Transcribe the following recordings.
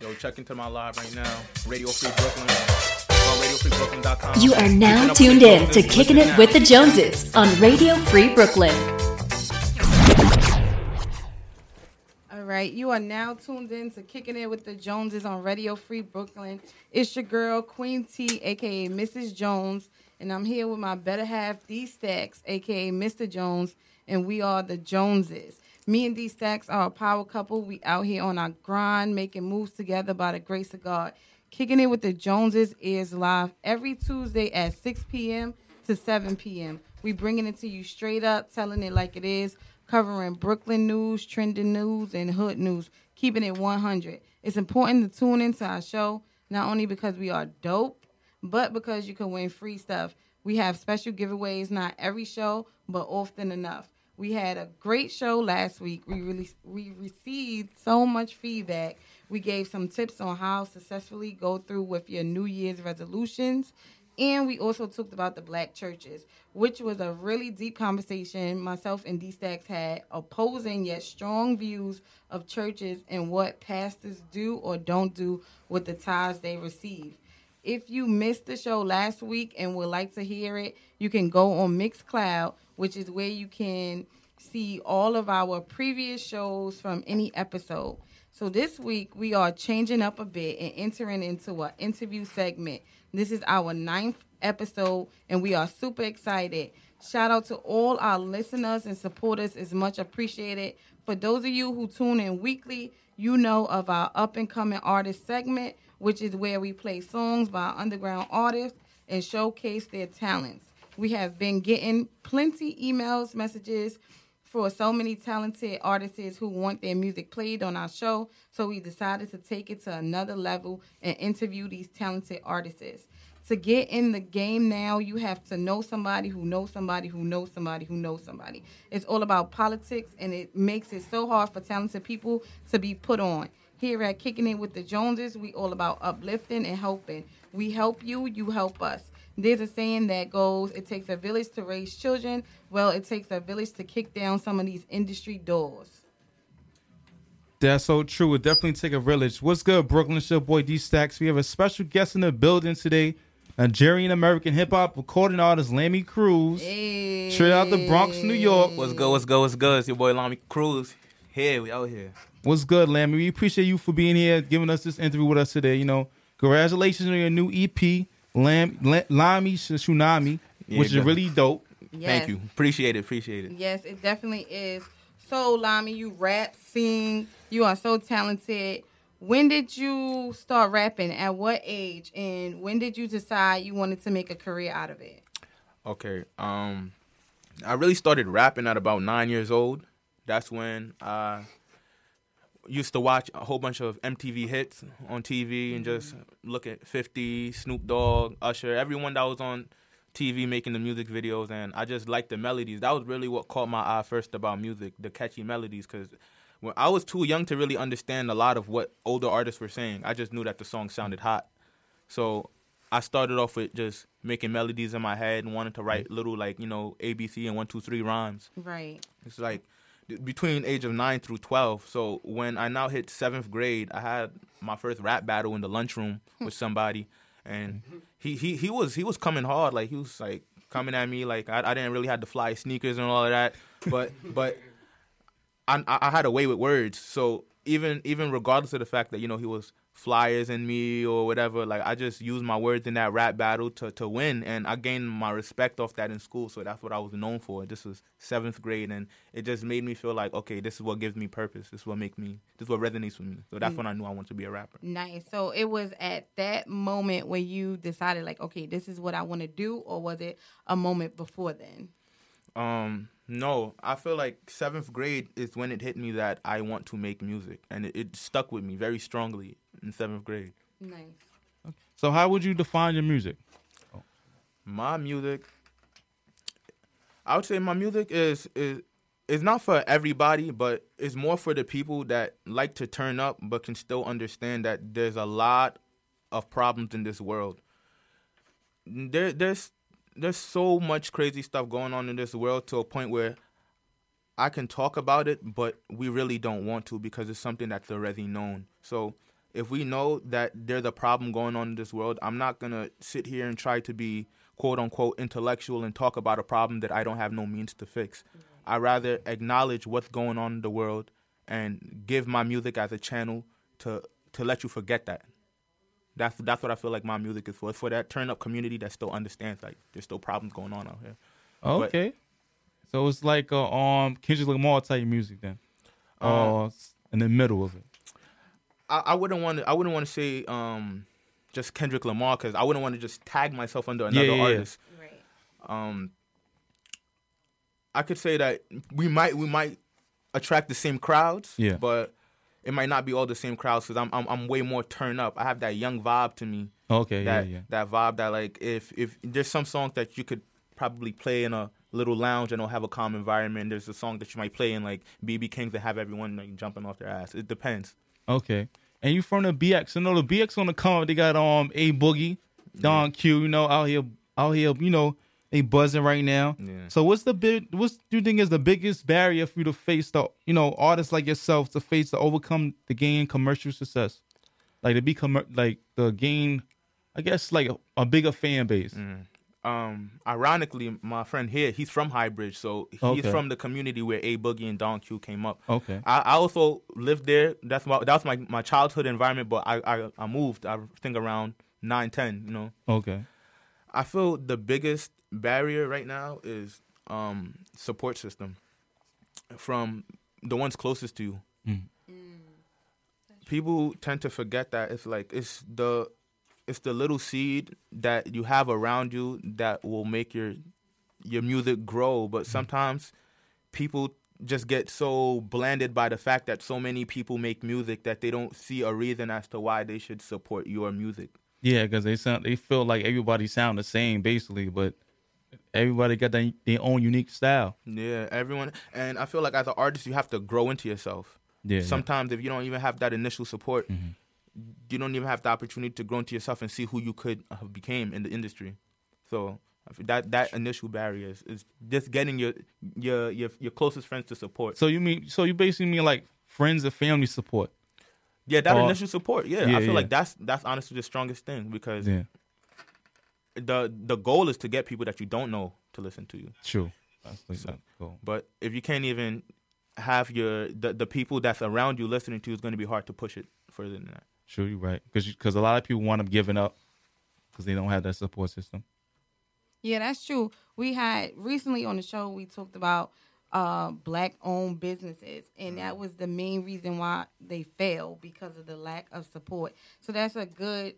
Yo, check into my live right now. Radio Free Brooklyn. On RadioFreeBrooklyn.com. You are now tuned in to Kicking It with the Joneses on Radio Free Brooklyn. All right, you are now tuned in to Kicking It with the Joneses on Radio Free Brooklyn. It's your girl, Queen T, a.k.a. Mrs. Jones, and I'm here with my better half, D Stacks, a.k.a. Mr. Jones, and we are the Joneses. Me and D Stacks are a power couple. We out here on our grind, making moves together by the grace of God. Kicking It with the Joneses is live every Tuesday at 6 p.m. to 7 p.m. We bringing it to you straight up, telling it like it is, covering Brooklyn news, trending news, and hood news, keeping it 100. It's important to tune into our show, not only because we are dope, but because you can win free stuff. We have special giveaways, not every show, but often enough. We had a great show last week. We received so much feedback. We gave some tips on how successfully go through with your New Year's resolutions. And we also talked about the black churches, which was a really deep conversation myself and D-Stacks had, opposing yet strong views of churches and what pastors do or don't do with the tithes they receive. If you missed the show last week and would like to hear it, you can go on Mixcloud, which is where you can see all of our previous shows from any episode. So this week, we are changing up a bit and entering into an interview segment. This is our 9th episode, and we are super excited. Shout out to all our listeners and supporters. It's much appreciated. For those of you who tune in weekly, you know of our up-and-coming artist segment, which is where we play songs by underground artists and showcase their talents. We have been getting plenty emails, messages for so many talented artists who want their music played on our show, so we decided to take it to another level and interview these talented artists. To get in the game now, you have to know somebody who knows somebody who knows somebody who knows somebody. It's all about politics, and it makes it so hard for talented people to be put on. Here at Kicking It with the Joneses, we all about uplifting and helping. We help you, you help us. There's a saying that goes, it takes a village to raise children. Well, it takes a village to kick down some of these industry doors. That's so true. It definitely take a village. What's good, Brooklyn? It's your boy D Stacks. We have a special guest in the building today. Nigerian American hip hop recording artist Lamy Cruz. Hey. Straight out the Bronx, New York. What's good, what's good, what's good? It's your boy Lamy Cruz. Here, we out here. What's good, Lamy? We appreciate you for being here, giving us this interview with us today. You know, congratulations on your new EP, Lamy Tsunami, which is really dope. Yes. Thank you. Appreciate it. Yes, it definitely is. So, Lamy, you rap, sing, you are so talented. When did you start rapping? At what age? And when did you decide you wanted to make a career out of it? Okay. I really started rapping at about 9 years old. That's when I used to watch a whole bunch of MTV hits on TV and just look at 50, Snoop Dogg, Usher, everyone that was on TV making the music videos, and I just liked the melodies. That was really what caught my eye first about music, the catchy melodies, because when I was too young to really understand a lot of what older artists were saying. I just knew that the song sounded hot. So I started off with just making melodies in my head and wanted to write little, like, you know, ABC and 1, 2, 3 rhymes. Right. It's like between age of 9 through 12. So when I now hit 7th grade, I had my first rap battle in the lunchroom with somebody, and he was coming hard. Like, he was like coming at me like I didn't really have the fly sneakers and all of that, but I had a way with words. So even regardless of the fact that, you know, he was flyers in me or whatever, like, I just used my words in that rap battle to win, and I gained my respect off that in school. So that's what I was known for. This was 7th grade, and it just made me feel like, okay, this is what gives me purpose. This is what resonates with me. So that's when I knew I wanted to be a rapper. Nice. So it was at that moment when you decided, like, okay, this is what I want to do, or was it a moment before then? No, I feel like 7th grade is when it hit me that I want to make music, and it stuck with me very strongly in 7th grade. Nice. Okay. So how would you define your music? My music, I would say my music is not for everybody, but it's more for the people that like to turn up but can still understand that there's a lot of problems in this world. There's so much crazy stuff going on in this world to a point where I can talk about it, but we really don't want to because it's something that's already known. So if we know that there's a problem going on in this world, I'm not gonna sit here and try to be quote unquote intellectual and talk about a problem that I don't have no means to fix. I rather acknowledge what's going on in the world and give my music as a channel to let you forget that. That's what I feel like my music is for. It's for that turn up community that still understands like there's still problems going on out here. Okay. So it's like Kendrick Lamar type music then. In the middle of it. I wouldn't want to say just Kendrick Lamar, because I wouldn't want to just tag myself under another artist. Right. I could say that we might attract the same crowds, but it might not be all the same crowds, because I'm way more turned up. I have that young vibe to me. Okay, that vibe that like if there's some songs that you could probably play in a little lounge and it'll have a calm environment. There's a song that you might play in like BB King's and have everyone like jumping off their ass. It depends. Okay. And you from the BX? I know the BX on the come up. They got A Boogie, Don Q. You know, out here. You know, they buzzing right now. Yeah. So what do you think is the biggest barrier for you to face the artists like yourself to overcome the gain commercial success, like to be the gain, I guess like a bigger fan base. Ironically, my friend here, he's from Highbridge, so he's from the community where A Boogie and Don Q came up. Okay. I also lived there. That was my childhood environment, but I moved, I think around 9, 10, you know. Okay. I feel the biggest barrier right now is support system from the ones closest to you. People tend to forget that it's the little seed that you have around you that will make your music grow. But sometimes people just get so blinded by the fact that so many people make music that they don't see a reason as to why they should support your music. Yeah, because they feel like everybody sound the same basically, but everybody got their own unique style. Yeah, everyone. And I feel like as an artist, you have to grow into yourself. Yeah. Sometimes if you don't even have that initial support, you don't even have the opportunity to grow into yourself and see who you could have became in the industry. So that initial barrier is just getting your closest friends to support. So you basically mean like friends and family support? Yeah, that initial support. Yeah, I feel like that's honestly the strongest thing, because the goal is to get people that you don't know to listen to you. True. That's the goal. But if you can't even have the people that's around you listening to you, it's going to be hard to push it further than that. Sure, you're right. Because a lot of people want them giving up because they don't have that support system. Yeah, that's true. We had recently on the show, we talked about Black-owned businesses, and that was the main reason why they fail, because of the lack of support. So that's a good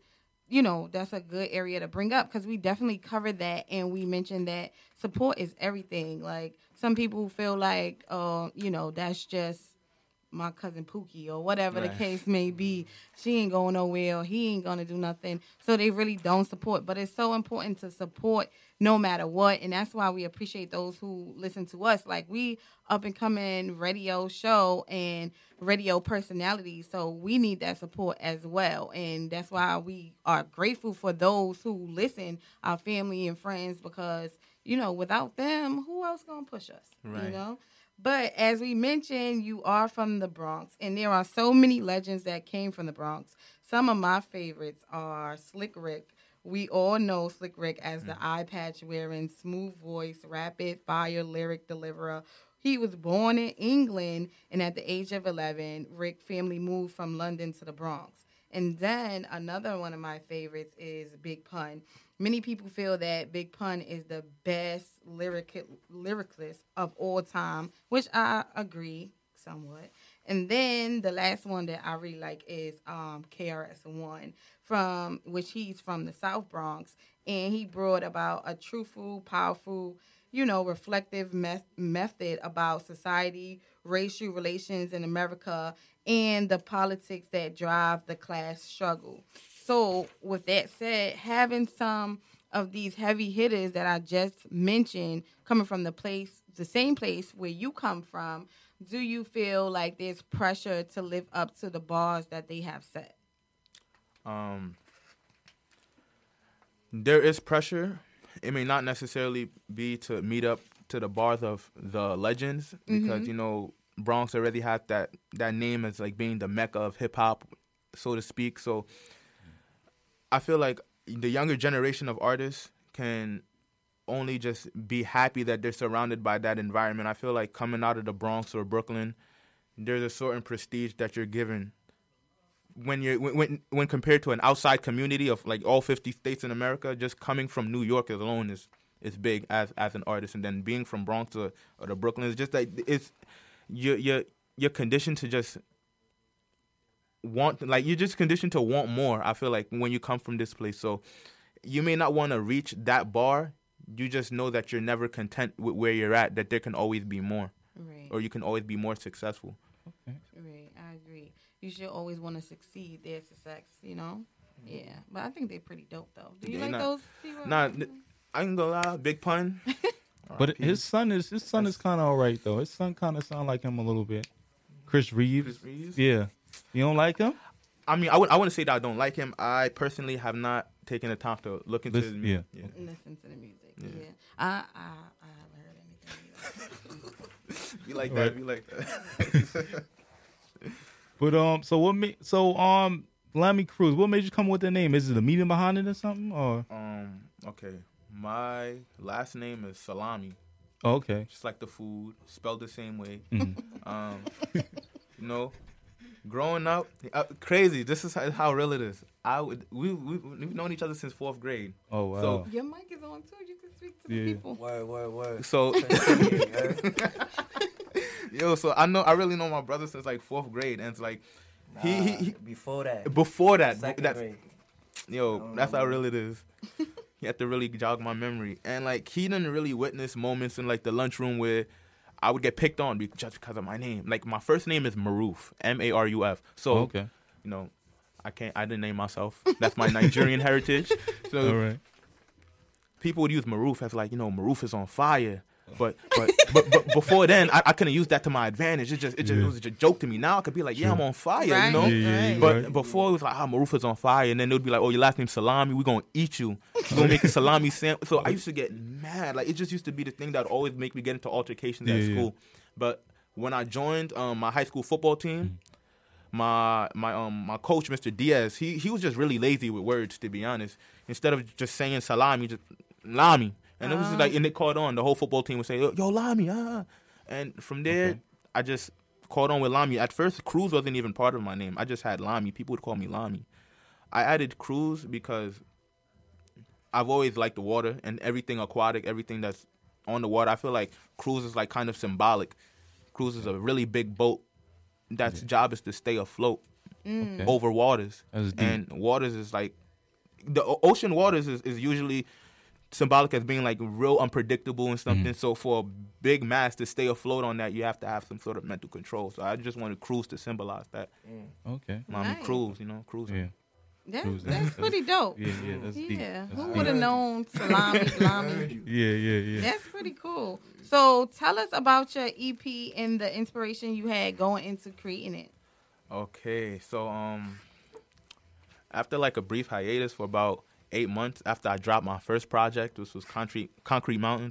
area to bring up, because we definitely covered that, and we mentioned that support is everything. Like, some people feel like, that's just my cousin Pookie or whatever the case may be. She ain't going nowhere, or he ain't going to do nothing. So they really don't support. But it's so important to support no matter what. And that's why we appreciate those who listen to us. Like, we up and coming radio show and radio personalities. So we need that support as well. And that's why we are grateful for those who listen, our family and friends, because, without them, who else going to push us? Right. But as we mentioned, you are from the Bronx, and there are so many legends that came from the Bronx. Some of my favorites are Slick Rick. We all know Slick Rick as the eye patch wearing, smooth voice, rapid fire lyric deliverer. He was born in England, and at the age of 11, Rick family moved from London to the Bronx. And then another one of my favorites is Big Pun. Many people feel that Big Pun is the best lyricist of all time, which I agree somewhat. And then the last one that I really like is KRS-One, which he's from the South Bronx, and he brought about a truthful, powerful, reflective method about society, racial relations in America, and the politics that drive the class struggle. So with that said, having some of these heavy hitters that I just mentioned coming from the same place where you come from, do you feel like there's pressure to live up to the bars that they have set? There is pressure. It may not necessarily be to meet up to the bars of the legends, because Bronx already had that name as like being the mecca of hip hop so to speak. So I feel like the younger generation of artists can only just be happy that they're surrounded by that environment. I feel like coming out of the Bronx or Brooklyn, there's a certain prestige that you're given when compared to an outside community of like all 50 states in America. Just coming from New York alone is big as an artist, and then being from Bronx or the Brooklyn is just like it's you're conditioned to just want, like, you're just conditioned to want more. I feel like when you come from this place, so you may not want to reach that bar. You just know that you're never content with where you're at, that there can always be more, Right. or you can always be more successful. Right. I agree. You should always want to succeed. Their success, you know. Yeah, but I think they're pretty dope though. Do you Yeah, like nah. those? T-Rock? Nah, I can go lie, big pun. But his son is kind of all right though. His son kind of sound like him a little bit. Chris Reeves. Chris Reeves? Yeah. You don't like him? I mean, I wouldn't say that I don't like him. I personally have not taken the time to look into his music. Yeah. Listen to the music. Yeah. I haven't heard anything either. Be like Right. that. Be like that. But Lammy Cruz, what made you come up with that name? Is it a meaning behind it or something? Or Okay. My last name is Salami, oh, okay. just like the food, spelled the same way. Mhm. You know, growing up, crazy. This is how real it is. We've known each other since 4th grade. Oh wow. So- Your mic is on too. You can speak to the Yeah. people. Word. So, so I really know my brother since like 4th grade, and it's like he before that. before that, Second that's grade. that's how real it is. You have to really jog my memory, and like he didn't really witness moments in like the lunchroom where I would get picked on just because of my name. Like my first name is Maruf, Maruf. So Oh, okay. you know, I didn't name myself. That's my Nigerian heritage. So All right. people would use Maruf as like, Maruf is on fire. But before then, I couldn't use that to my advantage. It was just a joke to me. Now I could be like, yeah, I'm on fire, Right. you know. Yeah. But right. before it was like, Maruf is on fire, and then they'd be like, oh, your last name's Salami, we're gonna eat you. We're gonna make a salami sandwich. So I used to get mad. Like it just used to be the thing that would always make me get into altercations at Yeah, yeah. school. But when I joined my high school football team, my coach, Mr. Diaz, he was just really lazy with words, to be honest. Instead of just saying salami, just Lami. And it was just like, and it caught on. The whole football team would say, yo, Lami, And from there, Okay. I just caught on with Lami. At first, Cruz wasn't even part of my name. I just had Lami. People would call me Lami. I added Cruz because I've always liked the water and everything aquatic, everything that's on the water. I feel like Cruz is like kind of symbolic. Cruz is a really big boat that's job is to stay afloat Okay. over waters. That's deep. And waters is like, the ocean waters is usually symbolic as being like real unpredictable and something. So for a big mass to stay afloat on that, you have to have some sort of mental control. So I just wanted Cruz to symbolize that. Okay. Mommy Nice. Cruz, cruising. Yeah. That's pretty dope. Yeah, that's deep. Yeah, That's who deep. would have known salami, Lami? Yeah. That's pretty cool. So tell us about your EP and the inspiration you had going into creating it. Okay, so after like a brief hiatus for about 8 months after I dropped my first project, which was Concrete Mountain,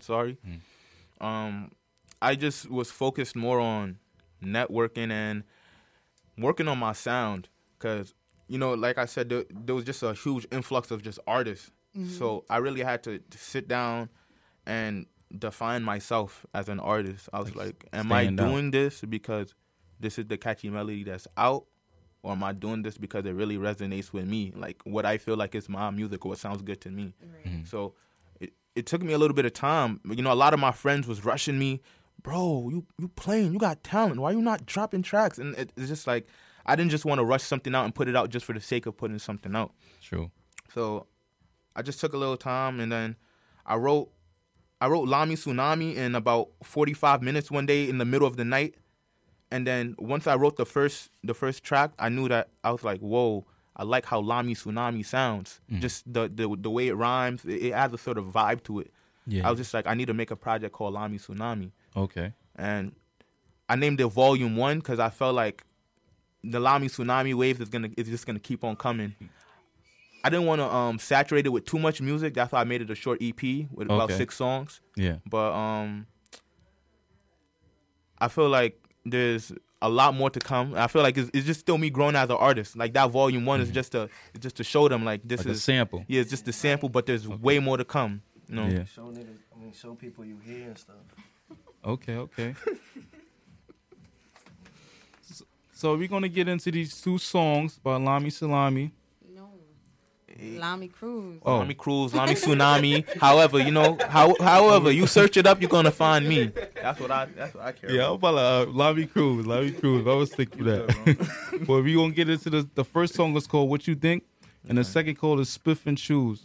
I just was focused more on networking and working on my sound because, like I said, there was just a huge influx of just artists. So I really had to sit down and define myself as an artist. I was like, am I stand out. doing this because this is the catchy melody that's out? Or am I doing this because it really resonates with me? Like what I feel like is my music or what sounds good to me. So it took me a little bit of time. A lot of my friends was rushing me. Bro, you playing, you got talent. Why you not dropping tracks? And it's just like, I didn't just want to rush something out and put it out just for the sake of putting something out. True. So I just took a little time and then I wrote Lami Tsunami in about 45 minutes one day in the middle of the night. And then once I wrote the first track, I knew that I was like, whoa, I like how Lami Tsunami sounds. Just the way it rhymes, it adds a sort of vibe to it. Yeah. I was just like, I need to make a project called Lami Tsunami. Okay. And I named it Volume 1 because I felt like the Lami Tsunami wave is just gonna keep on coming. I didn't want to saturate it with too much music. That's why I made it a short EP with about Okay. 6 songs. Yeah. But I feel like there's a lot more to come. I feel like it's just still me growing as an artist. Like that volume 1 is just to show them like this like is a sample. Yeah, it's just a sample, but there's way more to come. You know? Yeah. Show niggas, show people you hear and stuff. Okay. So we're gonna get into these 2 songs by Lami Salami. No. Lami Cruz. Oh. Lami Cruz, Lami Tsunami. However, however you search it up, you're gonna find me. That's what I care Yeah, I'm about Lami Cruz. I was thinking that. But we gonna get into the first song is called What You Think, and the second called is Spiff and Shoes.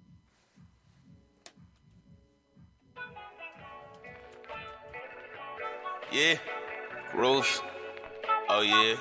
Yeah, gross. Oh yeah.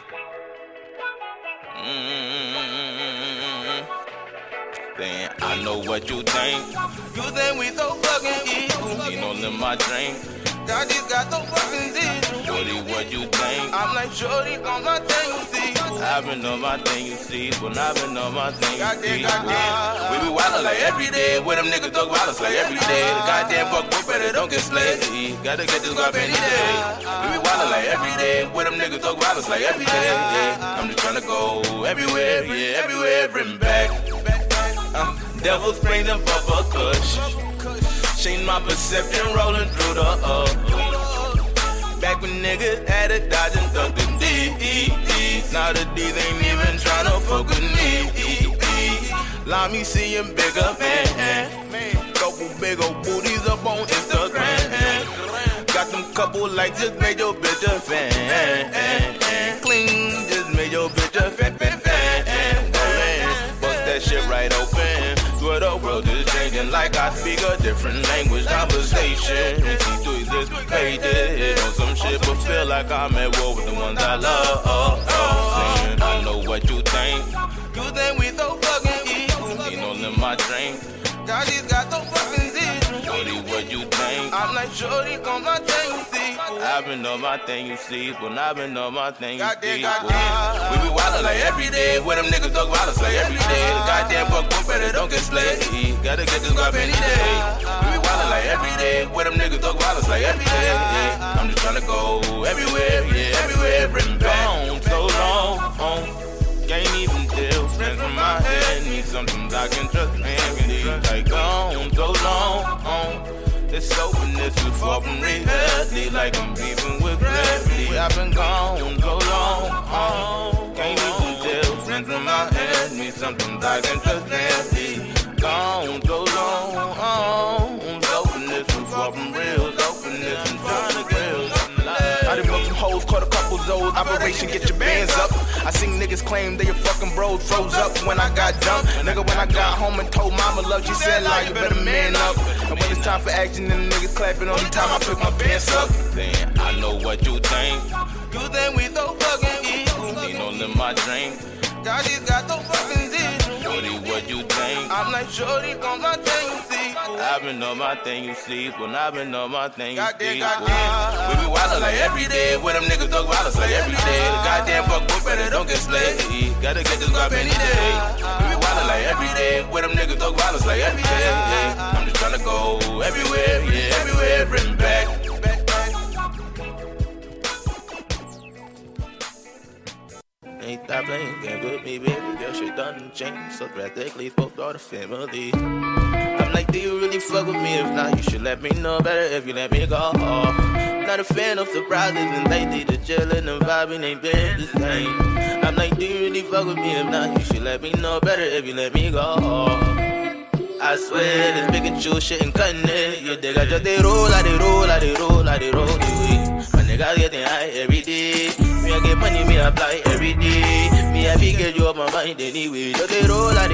Then I know what you think. You think we so fucking equal? You know, live my drink. God just got so fucking zero. Shorty, what you think? I'm like Shorty on my thing, you see. I've been on my thing, you see. But I've been on my thing, you see. We be wildin' like every day. With them niggas dog violence like every day. The goddamn fuck boy better don't get slayed. Gotta get this guap any day. We be wildin' like every day. With them niggas dog violence like every day. I'm just tryna go everywhere, yeah, everywhere, and back. Devil springs and bubble kush. Change my perception, rolling through the back when niggas had a dodge and duck the D. Now the D's ain't even tryna fuck with me. Let me see him bigger, man. Couple big old booties up on Instagram. Got them couple likes, just made your bitch a fan. Clean, just made your bitch a fan. Bust that shit right open. Where the world is changing like I speak a different language conversation. See to exist pages on some shit, but feel like I'm at war with the ones I love. Saying I know what you think. You think we so fucking equal? You know, live my drink. God just got so fucking zero. Shorty, what you think? I'm like Shorty on my thing, you see. I've been on my thing, you see. But I've been on my thing, you see. We be wildin' like every day. With them niggas dog violence like every day. The goddamn fuck boy better don't get slayed. Gotta get this guap any day. We be wildin' like every day. With them niggas dog violence like every day. I'm just tryna go everywhere, yeah, everywhere, and back. So long, can't even deal. Friends from my head need something I can trust. Like gone so long. This openness is far from reality. Like I'm beefing with gravity. I've been gone so long. Can't even deal. Friends from my head need something I can trust. Gone so long. This openness is far from real. Openness is trying to grill. I done broke some hoes, caught a couple zoes. Operation get your bands up. I seen niggas claim they your fucking bros. Froze up when I got dumped. Nigga, when I got home and told mama love, she said, "Lie, you better man up." And when it's time for action, then the niggas clapping. Only time I pick my pants up. Then I know what you think. You think we so fucking equal? You know, live my drink. God just got so fucking zero. Shorty, what you think? I'm like Shorty on my thing, you see. I've been on my thing, you see. But I've been on my thing, you see. We be wildin' like every day. With them niggas dog violence like every day. The goddamn fuck boy better don't get slayed. Gotta get this guap any day. We be wildin' like every day. With them niggas dog violence like every day. I'm just tryna go everywhere, yeah, everywhere, and back. Ain't that playing games with me, baby girl? Shit done changed so drastically. Spoke to all the family. I'm like, do you really fuck with me? If not, you should let me know. Better if you let me go. Not a fan of surprises, and lately the chillin' and vibing ain't been the same. I'm like, do you really fuck with me? If not, you should let me know. Better if you let me go. I swear, this pick and choose shit and cutting it. You dig, I just they roll, I they roll. My niggas getting high every day. Me I get money, me apply every day. Me I be get you up my mind anyway. Just they roll. My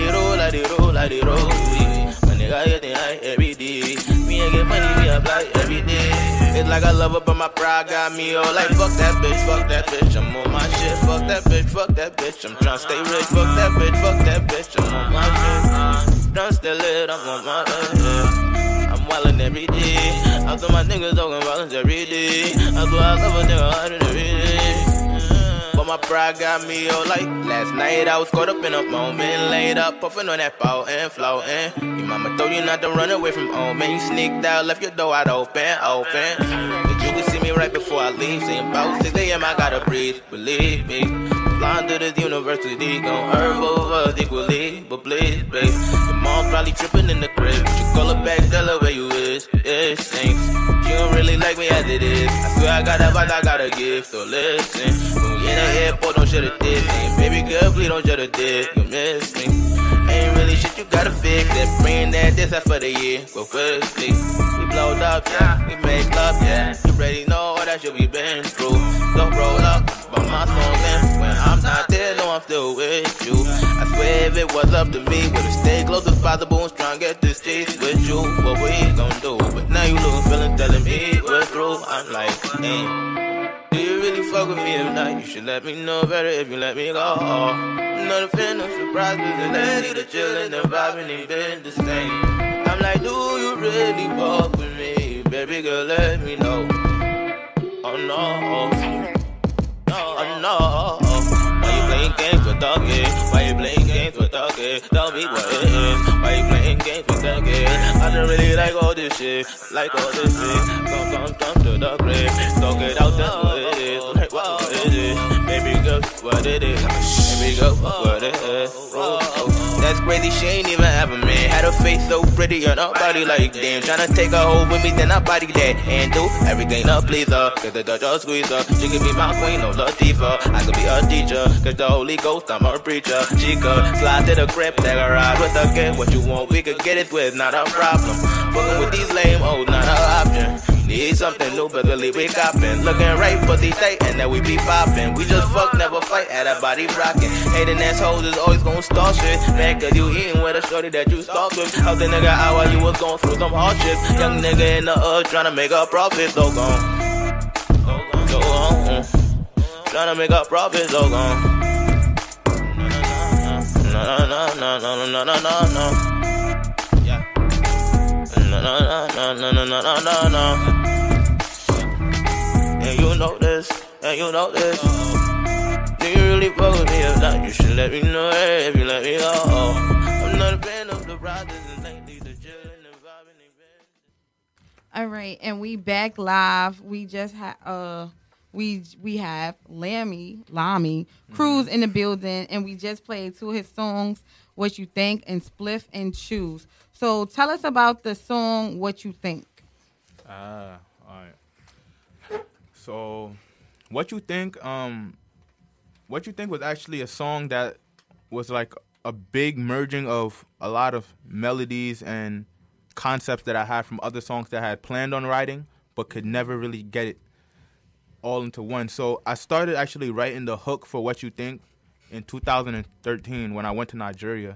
niggas getting high every day. Me I get money, me apply every day. It's like I love her, but my pride got me all like fuck that bitch. I'm on my shit, fuck that bitch. I'm tryna stay rich, fuck that bitch. I'm on my shit. Don't still it, I'm on my head. I'm wildin' every day. After my niggas talking violence every day. After I love a nigga hardin' every day. But my pride got me all like last night I was caught up in a moment. Laid up, puffin' on that bout and floating. Your mama told you not to run away from home. Man, you sneaked out, left your door out open. Did You can see me right before I leave. Saying about 6 a.m. I gotta breathe. Believe me. Flying to this university, gon' earn both of us equally. But please, babe, your mom probably tripping in the crib. You call her back, tell her where you is. It stinks. She don't really like me as it is. I swear I got that vibe I gotta give. So listen, when we in the airport, don't shut it this. Baby girl, please don't shut it this. You miss me. Ain't really shit you gotta fix. That bring that this out for the year. But firstly, we blowed up, yeah. We made love, yeah. You already know all that shit we been through. Don't roll up, but my song in. When I'm not there, no, I'm still with you. I swear if it was up to me, would've stayed close as possible and try and get this chase with you. What we gon' do? But now you lose feeling telling me we're through. I'm like, do you really fuck with me if not? You should let me know better if you let me go. I'm not a fan of surprises and I need to chill and the vibe ain't been the same. I'm like, do you really fuck with me? Baby girl, let me know. Oh no, oh no. Why you playing games with doggy? Why you playing games with doggy? Tell me what it is. Why you playing games with doggy? I don't really like all this shit. Like all this shit. Come to the grave. Talk it out, that's what it is. Like what it is. Baby girl, what it is. Baby girl, what it is. That's crazy, she ain't even have a man. Had her face so pretty and her body like damn. Tryna take her home with me, then I body that. And do everything to please her. Cause the Dutch all squeeze her. She could be my queen, no Latifah. I could be her teacher. Cause the Holy Ghost, I'm her preacher. She could slide to the crib, take a ride with her kid. What you want, we could get it with, not a problem. Fucking with these lame hoes, not an option. Need something new, but believe we coppin'. Looking right, pussy tight, and then we be poppin'. We just fuck, never fight, had our body rockin'. Hating ass hoes is always gon' start shit. Man, cause you eatin' with a shorty that you stalked with. Help the nigga out while you was going through some hardships. Young nigga in the hood tryna make a profit, so gone. So gone. Tryna make a profit, so gone. No. Yeah. No. And you know this, Do you really fuck with me if not? You should let me know if you let me go. I'm not a fan of the riders and lately the chillin' and vibing and been. All right, and we back live. We just have we have Lamy Cruz in the building, and we just played two of his songs, What You Think and Spliff and Choose. So tell us about the song What You Think. All right. So What You Think was actually a song that was like a big merging of a lot of melodies and concepts that I had from other songs that I had planned on writing but could never really get it all into one. So I started actually writing the hook for What You Think in 2013 when I went to Nigeria.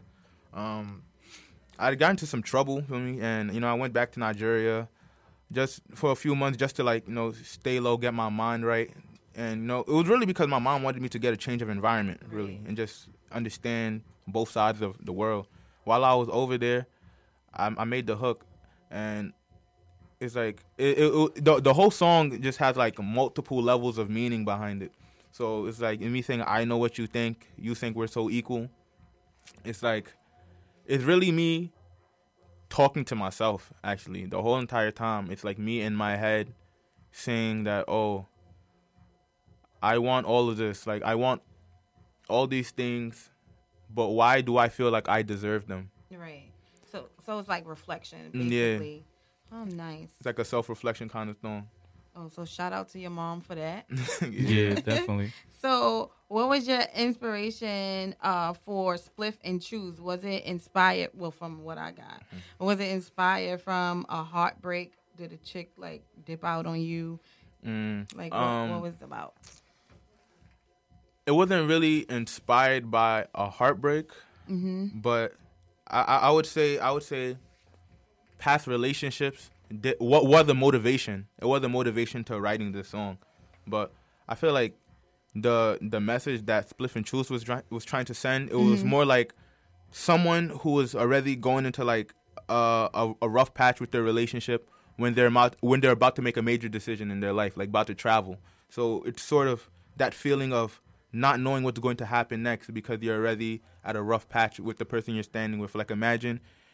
I got into some trouble, and I went back to Nigeria just for a few months just to stay low, get my mind right. And it was really because my mom wanted me to get a change of environment, really, and just understand both sides of the world. While I was over there, I made the hook, and it's like the whole song just has like multiple levels of meaning behind it. So it's like me saying, I know what you think we're so equal. It's like, it's really me talking to myself, actually. The whole entire time, it's like me in my head saying that, oh, I want all of this. Like, I want all these things, but why do I feel like I deserve them? Right. So it's like reflection, basically. Yeah. Oh, nice. It's like a self-reflection kind of thing. Oh, so shout out to your mom for that. Yeah, definitely. So what was your inspiration for Spliff and Choose? Was it inspired, from what I got, was it inspired from a heartbreak? Did a chick, dip out on you? What was it about? It wasn't really inspired by a heartbreak, but I would say past relationships. What was the motivation? It was the motivation to writing this song, but I feel like the message that Spliff and Choose was trying to send, it was more like someone who was already going into like a rough patch with their relationship when they're about to make a major decision in their life, like about to travel. So it's sort of that feeling of not knowing what's going to happen next because you're already at a rough patch with the person you're standing with. Like, imagine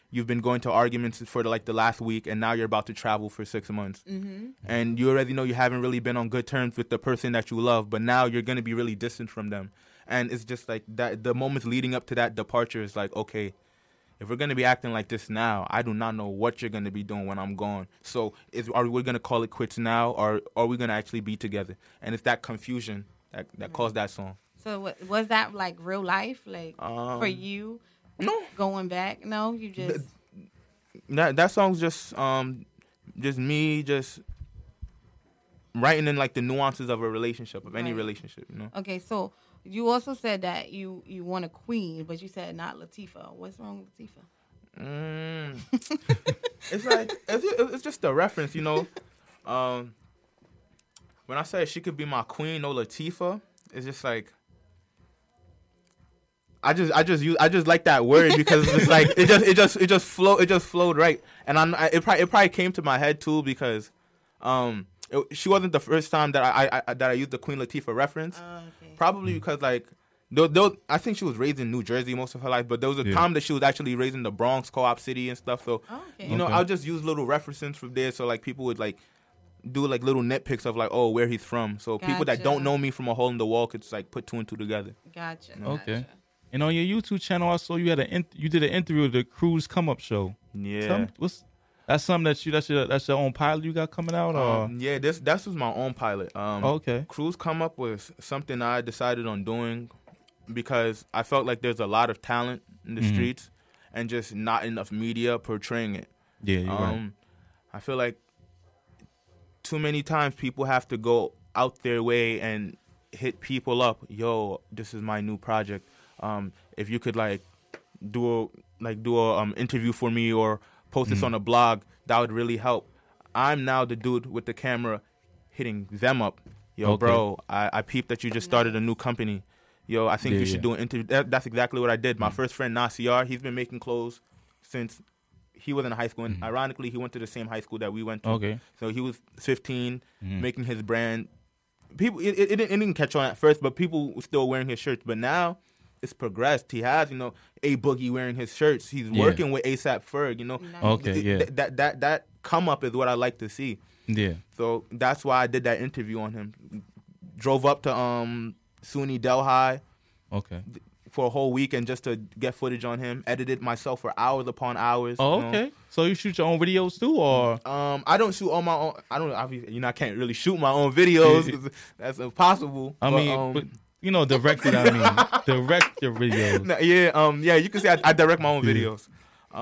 you've been going to arguments for the last week, and now you're about to travel for 6 months. And you already know you haven't really been on good terms with the person that you love, but now you're going to be really distant from them. And it's just like that. The moments leading up to that departure is like, okay, if we're going to be acting like this now, I do not know what you're going to be doing when I'm gone. So are we going to call it quits now, or are we going to actually be together? And it's that confusion that caused that song. So was that like real life, like for you? No. Going back? No, you just... That song's just me just writing in like the nuances of a relationship, of any relationship, you know? Okay, so you also said that you want a queen, but you said not Latifah. What's wrong with Latifah? It's like it's just a reference, you know. When I say she could be my queen, no Latifah, it's just like I just like that word because it's like it just flowed right, and it probably came to my head too because she wasn't the first time that I used the Queen Latifah reference. Okay. Probably because like I think she was raised in New Jersey most of her life, but there was a time that she was actually raised in the Bronx, Co-op City and stuff. So you know, I'll just use little references from there, so like people would like do like little nitpicks of like, oh, where he's from. So people that don't know me from a hole in the wall could just like put two and two together. Gotcha. You know? Okay. And on your YouTube channel, I saw you had you did an interview with the Cruise Come Up Show. Yeah. That's something that's your own pilot you got coming out, or yeah, that was my own pilot. Okay. Cruise Come Up was something I decided on doing because I felt like there's a lot of talent in the streets and just not enough media portraying it. Yeah, you're right. I feel like too many times people have to go out their way and hit people up. Yo, this is my new project. If you could do a interview for me or post this on a blog, that would really help. I'm now the dude with the camera hitting them up. Yo, bro, I peeped that you just started a new company. Yo, I think you should do an interview. That's exactly what I did. My first friend, Nasiar, he's been making clothes since he was in high school. And ironically, he went to the same high school that we went to. Okay. So he was 15, making his brand. People, it didn't catch on at first, but people were still wearing his shirts. But now it's progressed. He has, A Boogie wearing his shirts. He's working with ASAP Ferg, Nice. Okay, That come up is what I like to see. Yeah. So that's why I did that interview on him. Drove up to SUNY Delhi. Okay. For a whole weekend just to get footage on him. Edited myself for hours upon hours. Oh, okay. So you shoot your own videos too, or? I don't shoot all my own. Obviously, I can't really shoot my own videos. 'Cause that's impossible. But directed. Direct your videos. Yeah. You can say I direct my own videos.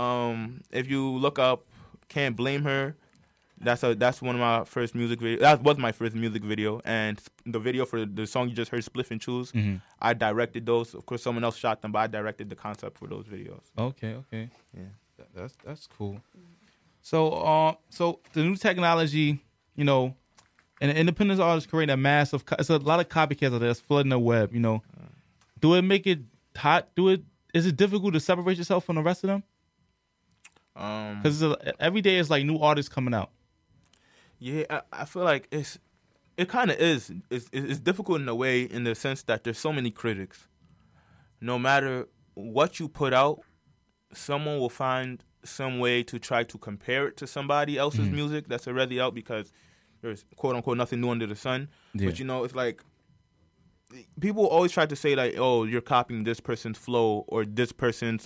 If you look up "Can't Blame Her," that's one of my first music videos. That was my first music video, and the video for the song you just heard, "Spliff and Choose," I directed those. Of course, someone else shot them, but I directed the concept for those videos. Okay. Yeah, that's cool. So the new technology, and the independent artists create a massive. It's a lot of copycats out there that's flooding the web. Do it make it hot? Is it difficult to separate yourself from the rest of them? Because every day is like new artists coming out. Yeah, I feel like it kind of is. It's difficult in a way, in the sense that there's so many critics. No matter what you put out, someone will find some way to try to compare it to somebody else's music that's already out, because there's quote unquote nothing new under the sun. Yeah. But it's like people always try to say like, oh, you're copying this person's flow or this person's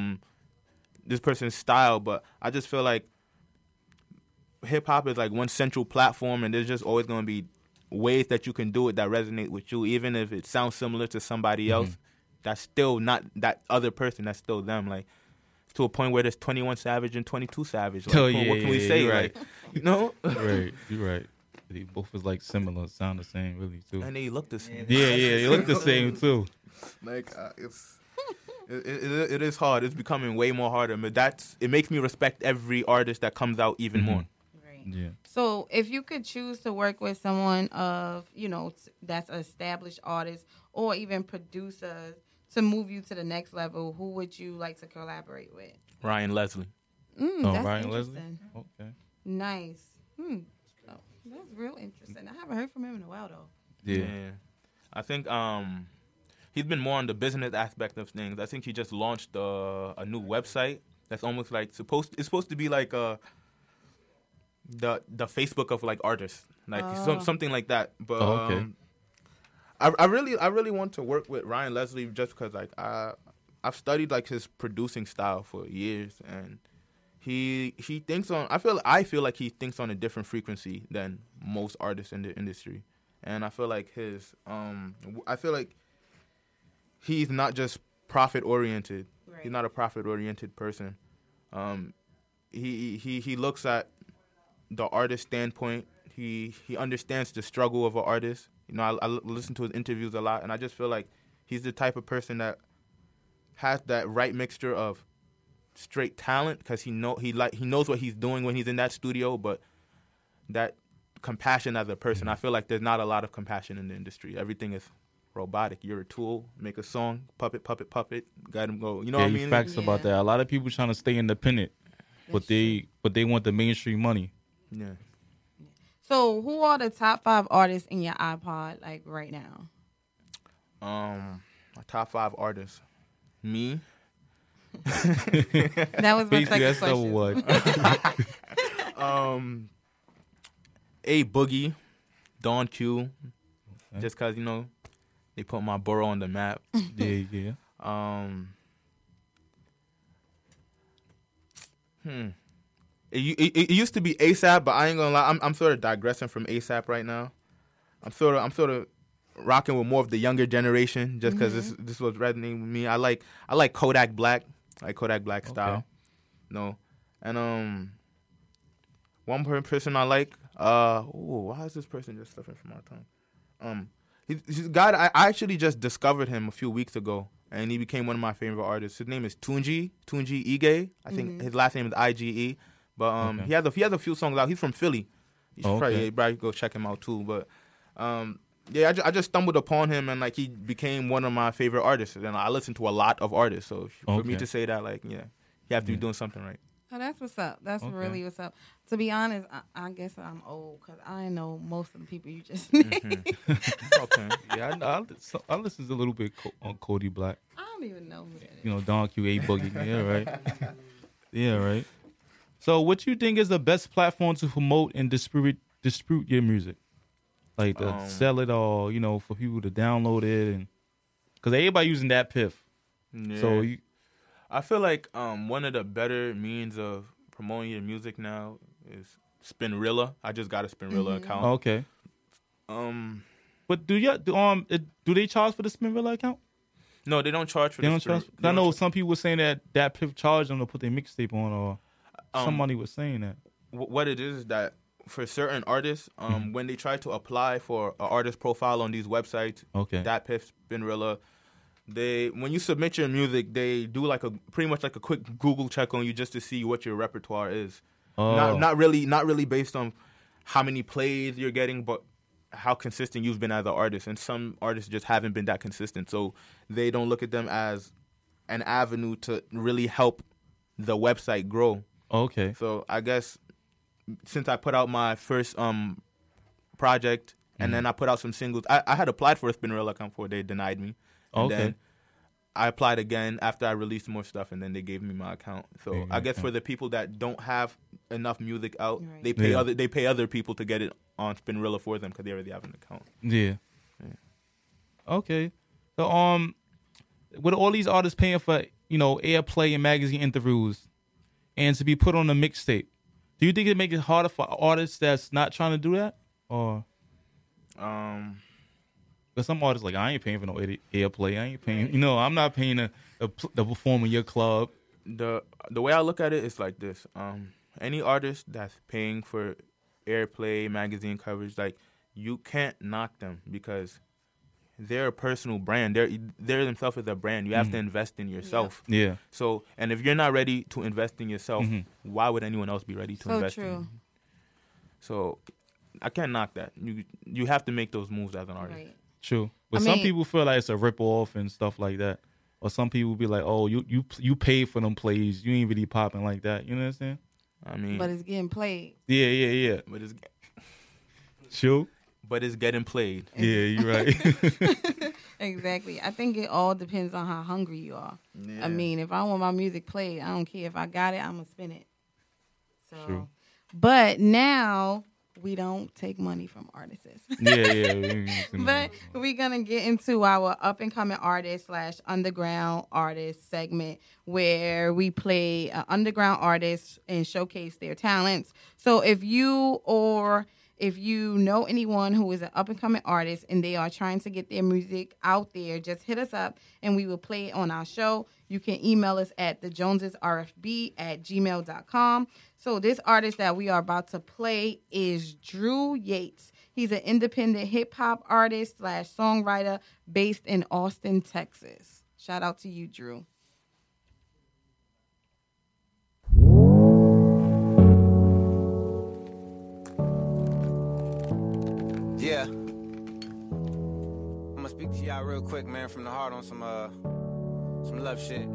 style. But I just feel like hip hop is like one central platform, and there's just always going to be ways that you can do it that resonate with you, even if it sounds similar to somebody else. That's still not that other person. That's still them. Like, to a point where there's 21 Savage and 22 Savage. Like, what can we say? Right. Like, Right. You're right. They both is like similar, sound the same, really too. And they look the same. Yeah, they look the same too. Like it is hard. It's becoming way more harder. But it makes me respect every artist that comes out even more. Yeah. So if you could choose to work with someone that's an established artist or even producer to move you to the next level, who would you like to collaborate with? Ryan Leslie. That's Ryan Leslie? Okay. Nice. Oh, that's real interesting. I haven't heard from him in a while though. Yeah. I think he's been more on the business aspect of things. I think he just launched a new website that's almost like it's supposed to be like the Facebook of like artists, like something like that. But okay. I really want to work with Ryan Leslie just because like I've studied like his producing style for years, and he thinks on I feel like he thinks on a different frequency than most artists in the industry, and I feel like he's not just profit oriented. Right. He's not a profit oriented person. He looks at the artist standpoint. He understands the struggle of an artist. You know, I listen to his interviews a lot, and I just feel like he's the type of person that has that right mixture of straight talent because he knows what he's doing when he's in that studio, but that compassion as a person. I feel like there's not a lot of compassion in the industry. Everything is robotic. You're a tool. Make a song, puppet, got him go. You know what I mean? Facts about that. A lot of people trying to stay independent, but they want the mainstream money. Yeah. So, who are the top 5 artists in your iPod like right now? My top 5 artists. Me. That was my Basically, second that's number question. one. A Boogie, Don Q, just cause they put my borough on the map. Yeah. It used to be ASAP, but I ain't gonna lie. I'm sort of digressing from ASAP right now. I'm sort of rocking with more of the younger generation, just because this was resonating with me. I like Kodak Black, style. Okay. No, and one person I like. Why is this person just slipping from my tongue? He's a guy I actually just discovered him a few weeks ago, and he became one of my favorite artists. His name is Tunji Ige. I think his last name is IGE. But he has a few songs out. He's from Philly. You should probably go check him out too. But I just stumbled upon him, and like he became one of my favorite artists. And I listen to a lot of artists, so for me to say that, like, you have to be doing something right. Oh, that's what's up. That's really what's up. To be honest, I guess I'm old because I know most of the people you just named. Okay. Yeah, I listen to a little bit on Cody Black. I don't even know who that is. Don Q, A Boogie. Yeah, right. Yeah, right. So, what you think is the best platform to promote and distribute your music? Like to sell it, or for people to download it, and because everybody using that Piff. Yeah. So I feel like one of the better means of promoting your music now is Spinrilla. I just got a Spinrilla account. Okay. But do they charge for the Spinrilla account? No, they don't charge for. They don't charge. I know some people were saying that Piff charged them to put their mixtape on, or somebody was saying that. What it is that for certain artists, when they try to apply for an artist profile on these websites, that Piff, Spinrilla, when you submit your music, they do pretty much like a quick Google check on you just to see what your repertoire is. Not really based on how many plays you're getting, but how consistent you've been as an artist. And some artists just haven't been that consistent, so they don't look at them as an avenue to really help the website grow. Okay. So I guess since I put out my first project and then I put out some singles, I had applied for a Spinrilla account before they denied me. And then I applied again after I released more stuff, and then they gave me my account. So I guess for the people that don't have enough music out, they pay other people to get it on Spinrilla for them because they already have an account. Yeah. Okay. So with all these artists paying for airplay and magazine interviews, and to be put on a mixtape, do you think it make it harder for artists that's not trying to do that, or? Because some artists I ain't paying for no airplay. I ain't paying. I'm not paying to perform in your club. The way I look at it is like this. Any artist that's paying for airplay, magazine coverage, you can't knock them because they're a personal brand. They're themselves as a brand. You have to invest in yourself. Yeah. So, and if you're not ready to invest in yourself, why would anyone else be ready to invest in you? So, I can't knock that. You have to make those moves as an artist. Right. True. But some people feel like it's a rip-off and stuff like that. Or some people be like, oh, you paid for them plays. You ain't really popping like that. You know what I'm saying? I mean... But it's getting played. Yeah. But it's... True. But it's getting played. Yeah, you're right. Exactly. I think it all depends on how hungry you are. Yeah. I mean, if I want my music played, I don't care. If I got it, I'm going to spin it. So, True. But now we don't take money from artists. Yeah. But we're going to get into our up-and-coming artist / underground artist segment where we play underground artists and showcase their talents. So if you know anyone who is an up-and-coming artist and they are trying to get their music out there, just hit us up and we will play it on our show. You can email us at thejonesesrfb@gmail.com. So this artist that we are about to play is Drew Yates. He's an independent hip-hop artist / songwriter based in Austin, Texas. Shout out to you, Drew. Yeah. I'm gonna speak to y'all real quick, man, from the heart on some love shit.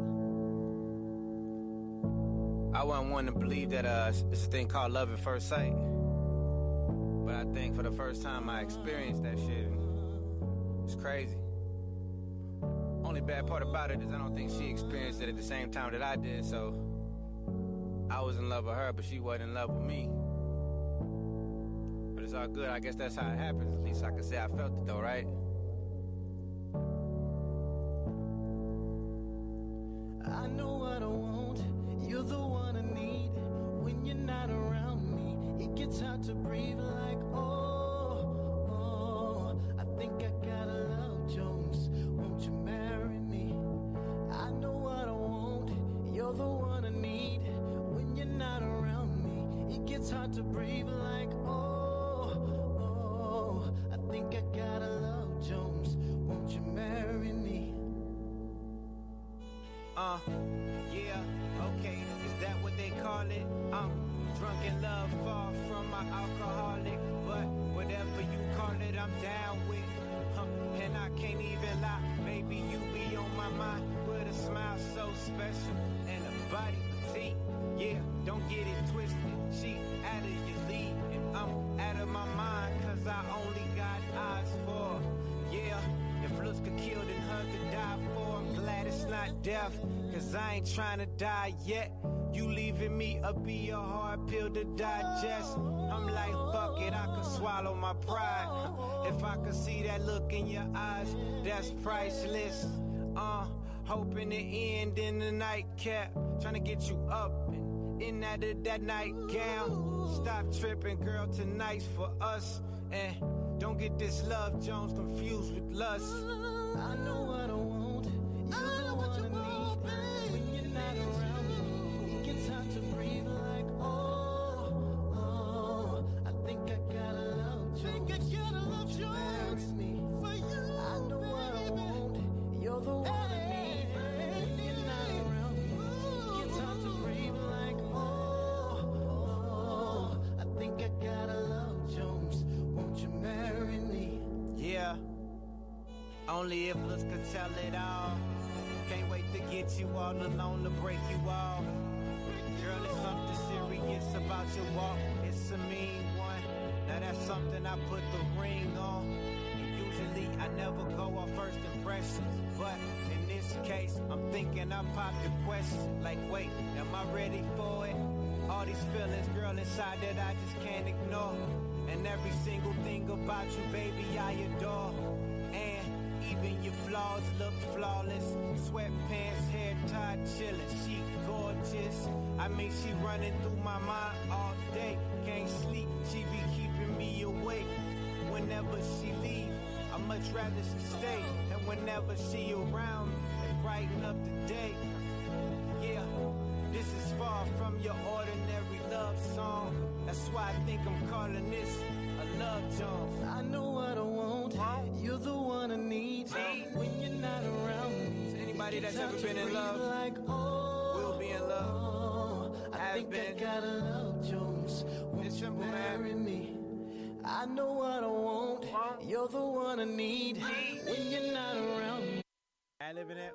I wasn't one to believe that it's a thing called love at first sight. But I think for the first time I experienced that shit. It's crazy. Only bad part about it is I don't think she experienced it at the same time that I did, so I was in love with her, but she wasn't in love with me. But it's all good. I guess that's how it happens. At least I can say I felt it, though, right? I know what I want. You're the one I need. When you're not around me, it gets hard to breathe like, oh, I think I gotta love Jones. Won't you marry me? I know what I want. You're the one I need. When you're not around me, it gets hard to breathe like, oh, I think I gotta love Jones. Won't you marry me? Yeah, okay, is that what they call it? Drunk in love, far from my alcoholic, but whatever you call it, I'm down with. And I can't even lie, maybe you be on my mind with a smile so special and a body petite. Yeah, don't get it twisted, she out of your league, and I'm out of my mind, cause I only got eyes for her. Yeah, if looks could kill, then her could die for. I'm glad it's not death, cause I ain't trying to die yet. You leaving me be a hard pill to digest. I'm like, fuck it, I could swallow my pride. If I could see that look in your eyes, that's priceless. Hoping to end in the nightcap, trying to get you up and in out of that nightgown. Stop tripping, girl, tonight's for us. And don't get this love Jones confused with lust. I know what I want. You're the one I need. When you're not around me, it gets hard to breathe like, oh, I think I gotta love Jones. Me. For you. I know what I want. You're the one I need. When you're not around me, it gets hard to breathe like, oh, I think I gotta love Jones. Won't you marry me? Yeah, only if looks could tell it all. Can't wait to get you all alone to break you off. Girl, it's something serious about your walk. It's a mean one. Now that's something I put the ring on. And usually I never go off first impressions, but in this case, I'm thinking I popped the question. Like, wait, am I ready for it? All these feelings, girl, inside that I just can't ignore. And every single thing about you, baby, I adore. And even your flaws look flawless. Sweatpants, hair tied, chillin'. She gorgeous. I mean, she running through my mind all day. Can't sleep, she be keeping me awake. Whenever she leave, I much rather she stay. And whenever she around me, it brighten up the day. Yeah, this is far from your ordinary love song. That's why I think I'm calling this a love Jones. I know what I want. You're the one I need. When you're not around me, Is anybody that's ever been in love like, oh, will be in love? I think I gotta love Jones. Won't you marry me? I know what I want. You're the one I need. When you're not around me. I live in it.